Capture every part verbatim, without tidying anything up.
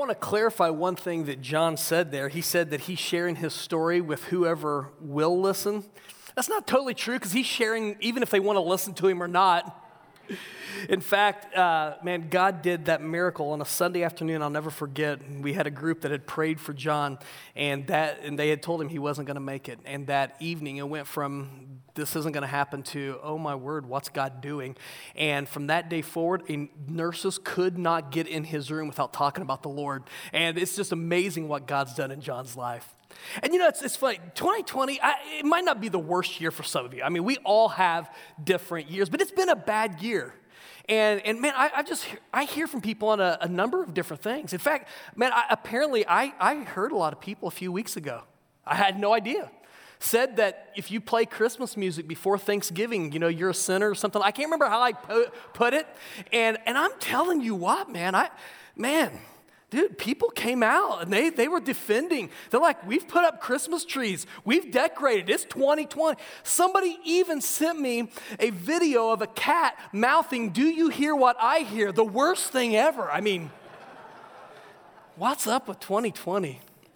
want to clarify one thing that John said there. He said that he's sharing his story with whoever will listen. That's not totally true because he's sharing even if they want to listen to him or not. In fact, uh, man, God did that miracle on a Sunday afternoon. I'll never forget. We had a group that had prayed for John, and that and they had told him he wasn't going to make it. And that evening, it went from this isn't going to happen to, oh my word, what's God doing? And from that day forward, nurses could not get in his room without talking about the Lord. And it's just amazing what God's done in John's life. And you know, it's, it's funny, twenty twenty, I, it might not be the worst year for some of you. I mean, we all have different years, but it's been a bad year. And, and man, I, I just, I hear from people on a, a number of different things. In fact, man, I, apparently I, I heard a lot of people a few weeks ago. I had no idea. Said that if you play Christmas music before Thanksgiving, you know, you're a sinner or something. I can't remember how I put, put it. And, and I'm telling you what, man, I, man, dude, people came out and they, they were defending. They're like, we've put up Christmas trees. We've decorated. It's twenty twenty. Somebody even sent me a video of a cat mouthing, "Do you hear what I hear?" The worst thing ever. I mean, what's up with twenty twenty?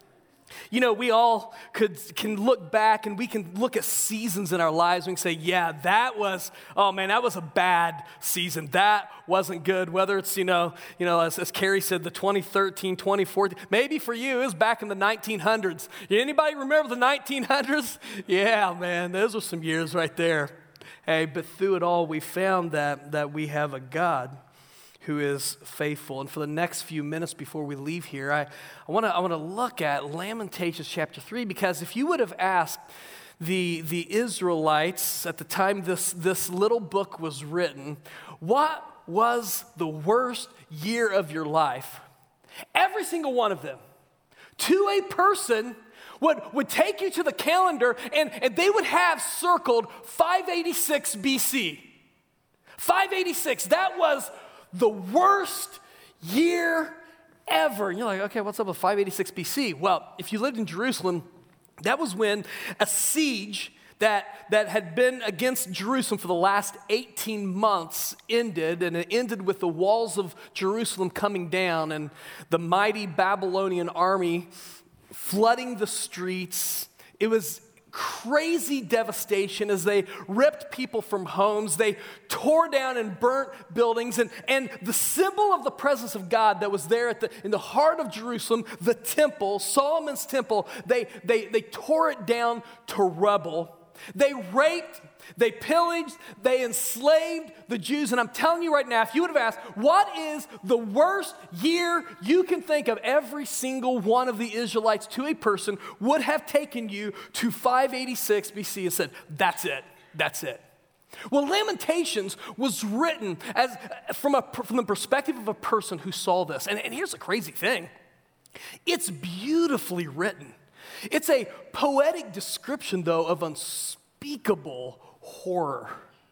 You know, we all could can look back and we can look at seasons in our lives and we can say, yeah, that was, oh man, that was a bad season. That wasn't good. Whether it's, you know, you know, as, as Carrie said, the twenty thirteen, twenty fourteen, maybe for you, it was back in the nineteen hundreds. Anybody remember the nineteen hundreds? Yeah, man, those were some years right there. Hey, but through it all, we found that that we have a God who is faithful. And for the next few minutes before we leave here, I, I want to I want to look at Lamentations chapter three, because if you would have asked the, the Israelites at the time this, this little book was written, what was the worst year of your life? Every single one of them, to a person, would, would take you to the calendar and, and they would have circled five eighty-six B C. five eighty-six, that was the worst year ever. And you're like, okay, what's up with five eighty-six B C? Well, if you lived in Jerusalem, that was when a siege that, that had been against Jerusalem for the last eighteen months ended, and it ended with the walls of Jerusalem coming down and the mighty Babylonian army flooding the streets. It was crazy devastation as they ripped people from homes. They tore down and burnt buildings. And, and the symbol of the presence of God that was there at the, in the heart of Jerusalem, the temple, Solomon's temple, they, they, they tore it down to rubble. They raped, they pillaged, they enslaved the Jews. And I'm telling you right now, if you would have asked, what is the worst year you can think of, every single one of the Israelites to a person would have taken you to five eighty-six B C and said, that's it, that's it. Well, Lamentations was written as from, a, from the perspective of a person who saw this. And, and here's the crazy thing. It's beautifully written. It's a poetic description, though, of unspeakable horror.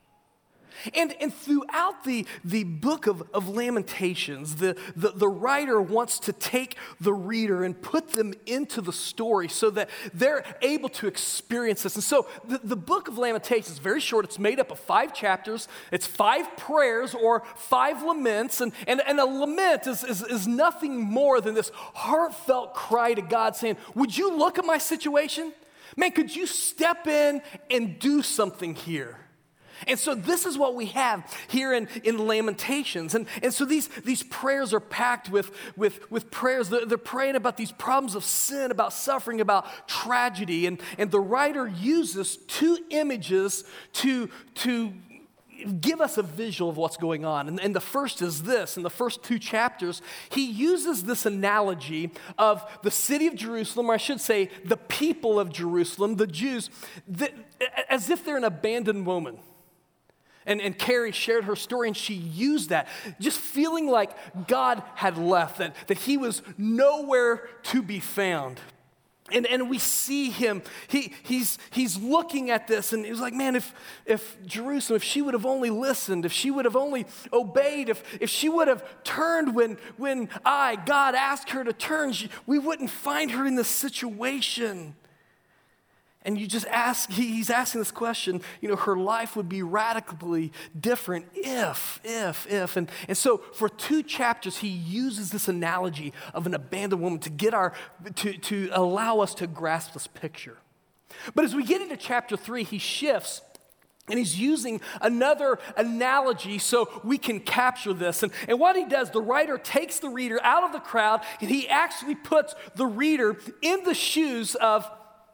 And, and throughout the, the book of, of Lamentations, the, the, the writer wants to take the reader and put them into the story so that they're able to experience this. And so the, the book of Lamentations is very short. It's made up of five chapters. It's five prayers or five laments. And, and, and a lament is, is, is nothing more than this heartfelt cry to God saying, would you look at my situation? Man, could you step in and do something here? And so this is what we have here in, in Lamentations. And, and so these, these prayers are packed with, with, with prayers. They're, they're praying about these problems of sin, about suffering, about tragedy. And, and the writer uses two images to, to give us a visual of what's going on. And, and the first is this. In the first two chapters, he uses this analogy of the city of Jerusalem, or I should say the people of Jerusalem, the Jews, that, as if they're an abandoned woman. And, and Carrie shared her story, and she used that, just feeling like God had left, that, that he was nowhere to be found. And, and we see him, he, he's, he's looking at this, and he's like, man, if, if Jerusalem, if she would have only listened, if she would have only obeyed, if, if she would have turned when, when I, God, asked her to turn, she, we wouldn't find her in this situation. And you just ask, he, he's asking this question, you know, her life would be radically different if, if, if. And, and so for two chapters, he uses this analogy of an abandoned woman to get our, to, to allow us to grasp this picture. But as we get into chapter three, he shifts and he's using another analogy so we can capture this. And, and what he does, the writer takes the reader out of the crowd and he actually puts the reader in the shoes of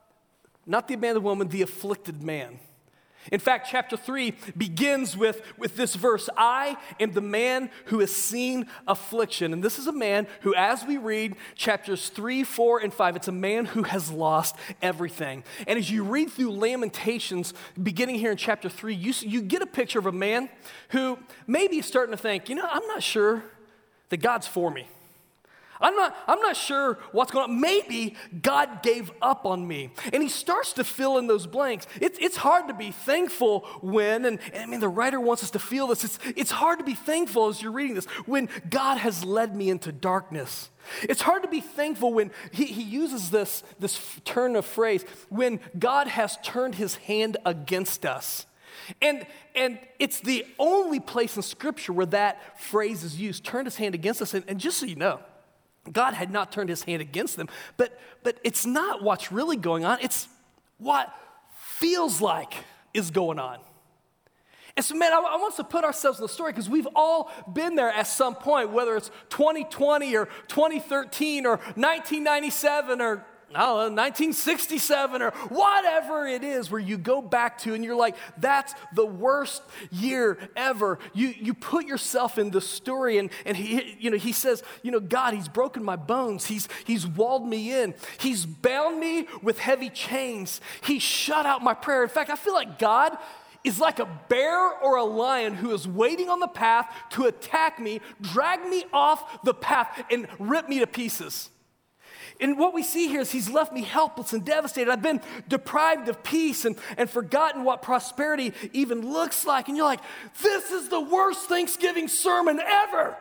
not the abandoned woman, the afflicted man. In fact, chapter three begins with, with this verse, I am the man who has seen affliction. And this is a man who, as we read chapters three, four, and five, it's a man who has lost everything. And as you read through Lamentations, beginning here in chapter three, you, you get a picture of a man who maybe is starting to think, you know, I'm not sure that God's for me. I'm not, I'm not sure what's going on. Maybe God gave up on me. And he starts to fill in those blanks. It's, it's hard to be thankful when, and, and I mean, the writer wants us to feel this. It's, it's hard to be thankful as you're reading this, when God has led me into darkness. It's hard to be thankful when he, he uses this, this turn of phrase, when God has turned his hand against us. And, and it's the only place in Scripture where that phrase is used, turned his hand against us. And, and just so you know, God had not turned his hand against them, but, but it's not what's really going on. It's what feels like is going on. And so, man, I, I want us to put ourselves in the story because we've all been there at some point, whether it's twenty twenty or twenty thirteen or nineteen ninety-seven or I don't know, nineteen sixty-seven or whatever it is where you go back to and you're like, that's the worst year ever. You you put yourself in the story and, and he, you know, he says, you know, God, he's broken my bones. He's, he's walled me in. He's bound me with heavy chains. He shut out my prayer. In fact, I feel like God is like a bear or a lion who is waiting on the path to attack me, drag me off the path, and rip me to pieces. And what we see here is he's left me helpless and devastated. I've been deprived of peace and, and forgotten what prosperity even looks like. And you're like, this is the worst Thanksgiving sermon ever.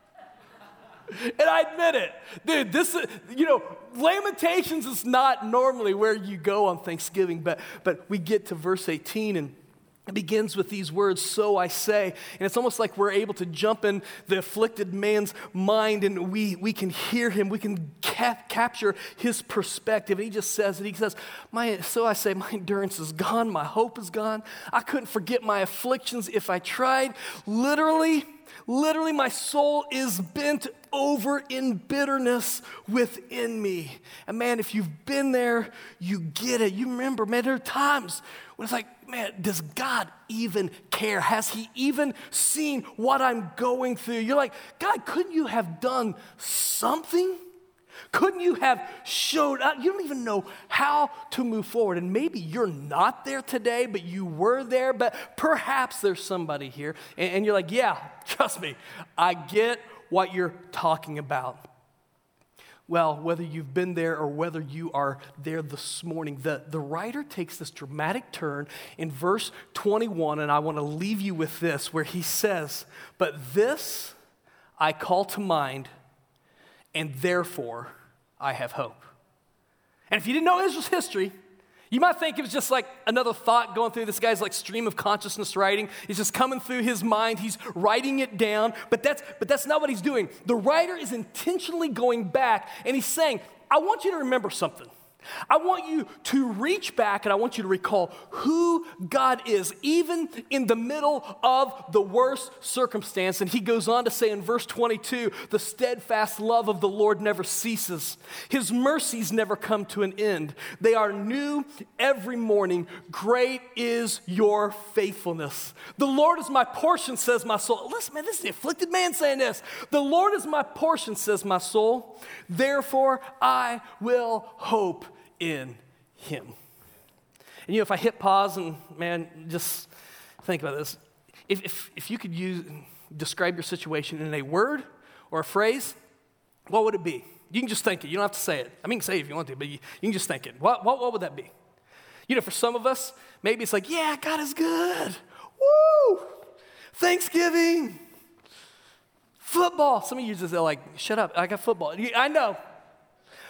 And I admit it. Dude, this is, you know, Lamentations is not normally where you go on Thanksgiving, but, but we get to verse eighteen and it begins with these words, so I say. And it's almost like we're able to jump in the afflicted man's mind and we, we can hear him. We can cap- capture his perspective. And he just says it. He says, my, so I say, my endurance is gone. My hope is gone. I couldn't forget my afflictions if I tried. Literally, literally my soul is bent over in bitterness within me. And man, if you've been there, you get it. You remember, man, there are times when it's like, man, does God even care? Has he even seen what I'm going through? You're like, God, couldn't you have done something? Couldn't you have showed up? You don't even know how to move forward. And maybe you're not there today, but you were there. But perhaps there's somebody here. And, and you're like, yeah, trust me, I get what you're talking about. Well, whether you've been there or whether you are there this morning, the, the writer takes this dramatic turn in verse twenty-one, and I want to leave you with this, where he says, but this I call to mind, and therefore I have hope. And if you didn't know Israel's history, you might think it was just like another thought going through this guy's like stream of consciousness writing. It's just coming through his mind. He's writing it down, but that's but that's not what he's doing. The writer is intentionally going back and he's saying, I want you to remember something. I want you to reach back and I want you to recall who God is, even in the middle of the worst circumstance. And he goes on to say in verse twenty-two, the steadfast love of the Lord never ceases. His mercies never come to an end. They are new every morning. Great is your faithfulness. The Lord is my portion, says my soul. Listen, man, this is the afflicted man saying this. The Lord is my portion, says my soul. Therefore, I will hope in him. And you know, if I hit pause and man, just think about this. If if, if you could use describe your situation in a word or a phrase, what would it be? You can just think it. You don't have to say it. I mean, say it if you want to, but you, you can just think it. What, what, what would that be? You know, for some of us, maybe it's like, yeah, God is good. Woo! Thanksgiving. Football. Some of you just are like, shut up. I got football. I know.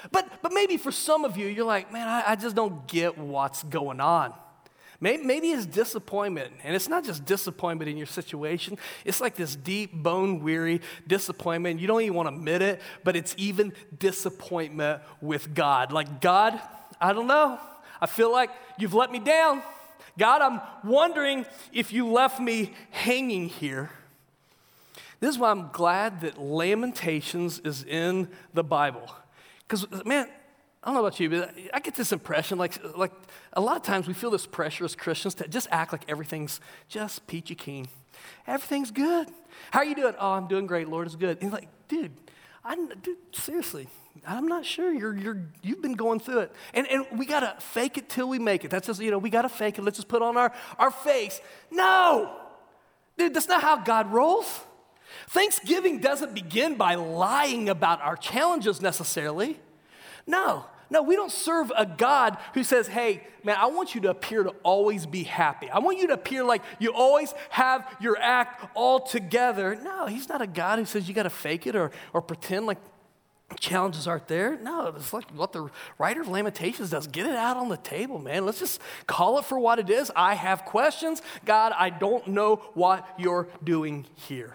But, but maybe for some of you, you're like, man, I, I just don't get what's going on. Maybe, maybe it's disappointment, and it's not just disappointment in your situation. It's like this deep, bone-weary disappointment. You don't even want to admit it, but it's even disappointment with God. Like, God, I don't know. I feel like you've let me down. God, I'm wondering if you left me hanging here. This is why I'm glad that Lamentations is in the Bible. Because, man, I don't know about you, but I get this impression, like, like a lot of times we feel this pressure as Christians to just act like everything's just peachy keen. Everything's good. How are you doing? Oh, I'm doing great. Lord is good. And like, dude, I, dude, seriously, I'm not sure. You're, you're, you've been going through it. And, and we got to fake it till we make it. That's just, you know, we got to fake it. Let's just put on our, our face. No, dude, that's not how God rolls. Thanksgiving doesn't begin by lying about our challenges necessarily. No, no, we don't serve a God who says, hey, man, I want you to appear to always be happy. I want you to appear like you always have your act all together. No, he's not a God who says you got to fake it or, or pretend like challenges aren't there. No, it's like what the writer of Lamentations does. Get it out on the table, man. Let's just call it for what it is. I have questions. God, I don't know what you're doing here.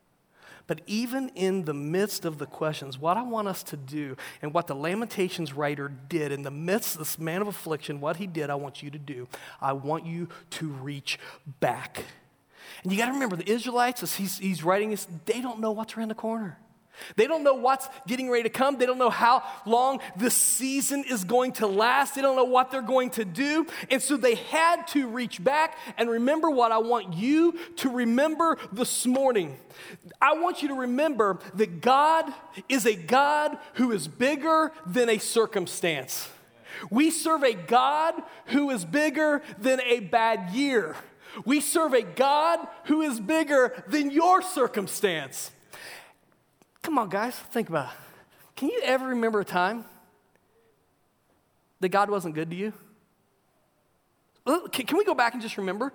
But even in the midst of the questions, what I want us to do and what the Lamentations writer did in the midst of this man of affliction, what he did, I want you to do. I want you to reach back. And you got to remember, the Israelites, as he's, he's writing this, they don't know what's around the corner. They don't know what's getting ready to come. They don't know how long this season is going to last. They don't know what they're going to do. And so they had to reach back and remember what I want you to remember this morning. I want you to remember that God is a God who is bigger than a circumstance. We serve a God who is bigger than a bad year. We serve a God who is bigger than your circumstance. Come on, guys, think about it. Can you ever remember a time that God wasn't good to you? Can, can we go back and just remember?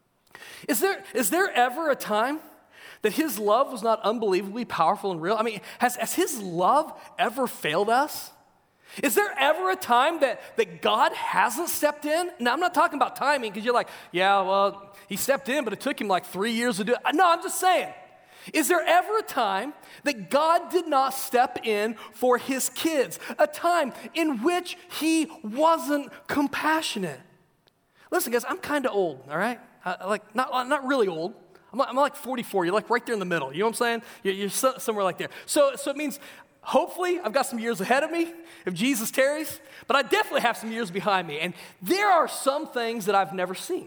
Is there, is there ever a time that his love was not unbelievably powerful and real? I mean, has, has his love ever failed us? Is there ever a time that, that God hasn't stepped in? Now, I'm not talking about timing because you're like, yeah, well, he stepped in, but it took him like three years to do it. No, I'm just saying. Is there ever a time that God did not step in for his kids? A time in which he wasn't compassionate? Listen, guys, I'm kind of old, all right? I, like, not, not really old. I'm, I'm like forty-four. You're like right there in the middle. You know what I'm saying? You're, you're so, somewhere like there. So, so it means hopefully I've got some years ahead of me if Jesus tarries, but I definitely have some years behind me. And there are some things that I've never seen.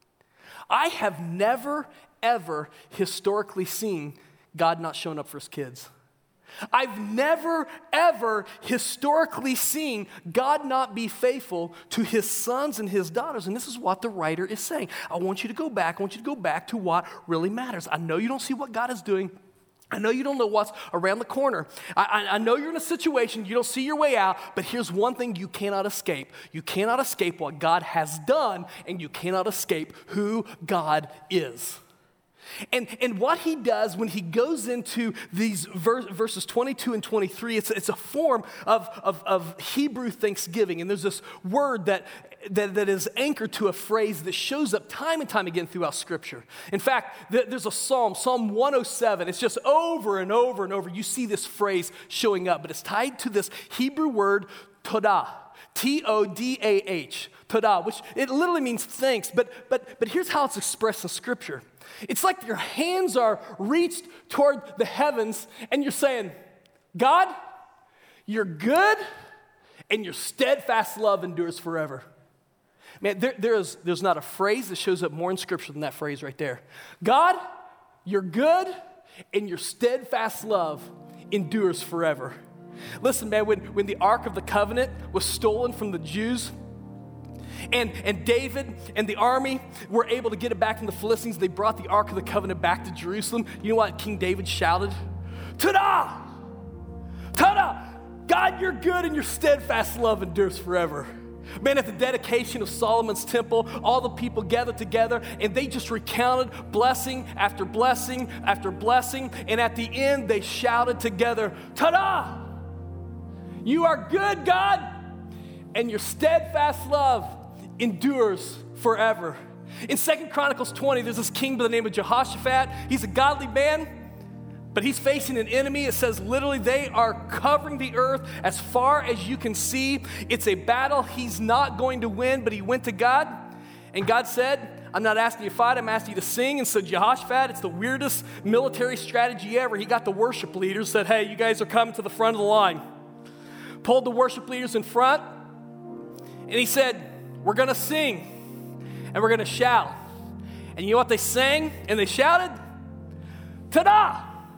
I have never ever historically seen God not showing up for his kids. I've never, ever historically seen God not be faithful to his sons and his daughters. And this is what the writer is saying. I want you to go back. I want you to go back to what really matters. I know you don't see what God is doing. I know you don't know what's around the corner. I, I, I know you're in a situation, you don't see your way out, but here's one thing you cannot escape. You cannot escape what God has done, and you cannot escape who God is. And, and what he does when he goes into these verse, verses twenty-two and twenty-three, it's, it's a form of, of, of Hebrew thanksgiving. And there's this word that, that, that is anchored to a phrase that shows up time and time again throughout Scripture. In fact, there's a psalm, Psalm one oh seven. It's just over and over and over. You see this phrase showing up, but it's tied to this Hebrew word, todah. T O D A H, todah, which it literally means thanks. But, but, but here's how it's expressed in Scripture. It's like your hands are reached toward the heavens and you're saying, God, you're good and your steadfast love endures forever. Man, there, there is, there's not a phrase that shows up more in Scripture than that phrase right there. God, you're good and your steadfast love endures forever. Listen, man, when, when the Ark of the Covenant was stolen from the Jews, And, and David and the army were able to get it back from the Philistines. They brought the Ark of the Covenant back to Jerusalem. You know what King David shouted? Todah! Todah! God, you're good and your steadfast love endures forever. Man, at the dedication of Solomon's temple, all the people gathered together and they just recounted blessing after blessing after blessing. And at the end, they shouted together, Todah! You are good, God, and your steadfast love endures forever. In Second Chronicles twenty, there's this king by the name of Jehoshaphat. He's a godly man, but he's facing an enemy. It says literally they are covering the earth as far as you can see. It's a battle he's not going to win, but he went to God, and God said, I'm not asking you to fight, I'm asking you to sing. And so Jehoshaphat, it's the weirdest military strategy ever. He got the worship leaders, said, hey, you guys are coming to the front of the line. Pulled the worship leaders in front, and he said, we're gonna sing, and we're gonna shout. And you know what they sang and they shouted? Ta-da!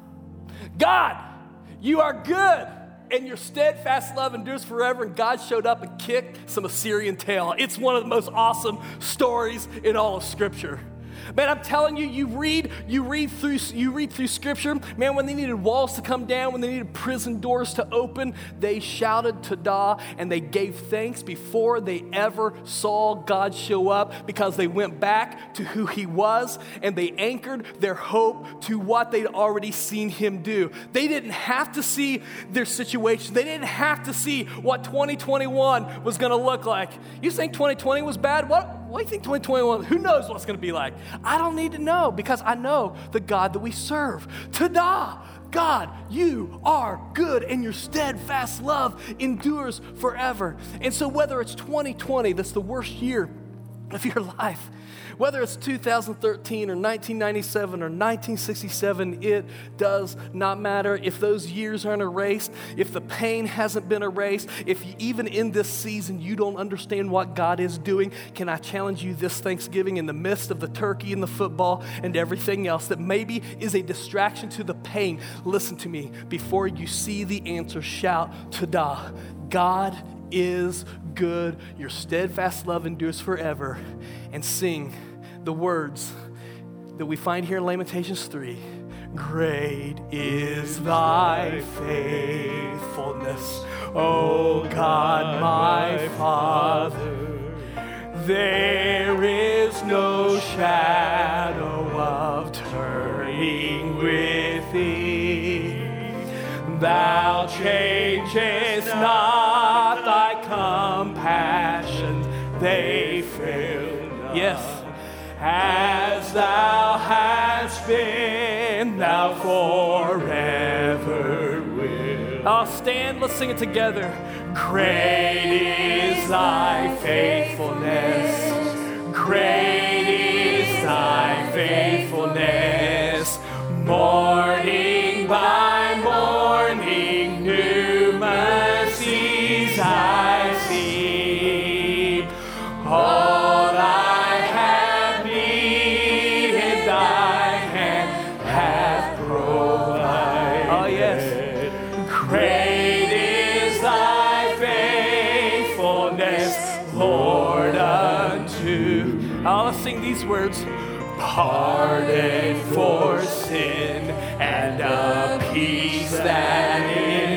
God, you are good, and your steadfast love endures forever. And God showed up and kicked some Assyrian tail. It's one of the most awesome stories in all of Scripture. Man, I'm telling you, you read, you read through, you read through Scripture. Man, when they needed walls to come down, when they needed prison doors to open, they shouted Tada, and they gave thanks before they ever saw God show up, because they went back to who He was, and they anchored their hope to what they'd already seen Him do. They didn't have to see their situation. They didn't have to see what twenty twenty-one was going to look like. You think twenty twenty was bad? What? What do you think twenty twenty-one, who knows what's going to be like? I don't need to know, because I know the God that we serve. Ta-da! God, you are good, and your steadfast love endures forever. And so whether it's twenty twenty, that's the worst year of your life, whether it's two thousand thirteen or nineteen ninety-seven or nineteen sixty-seven, it does not matter. If those years aren't erased, if the pain hasn't been erased, if you, even in this season you don't understand what God is doing, can I challenge you this Thanksgiving, in the midst of the turkey and the football and everything else that maybe is a distraction to the pain, listen to me. Before you see the answer, shout, Ta-da! God is good, your steadfast love endures forever, and sing the words that we find here in Lamentations three. Great is thy faithfulness, O God, my Father. There is no shadow of turning with thee. Thou changest not, thy compassions, they fail not. Yes. As thou hast been, thou forever wilt. I'll stand, let's sing it together. Great is thy faithfulness. Great is thy faithfulness. Morning by morning, new mercies I see. All I have needed, thy hand hath provided. Oh, yes. Great is thy faithfulness, Lord, unto. Oh, let's sing these words. Pardon for sin and a peace that is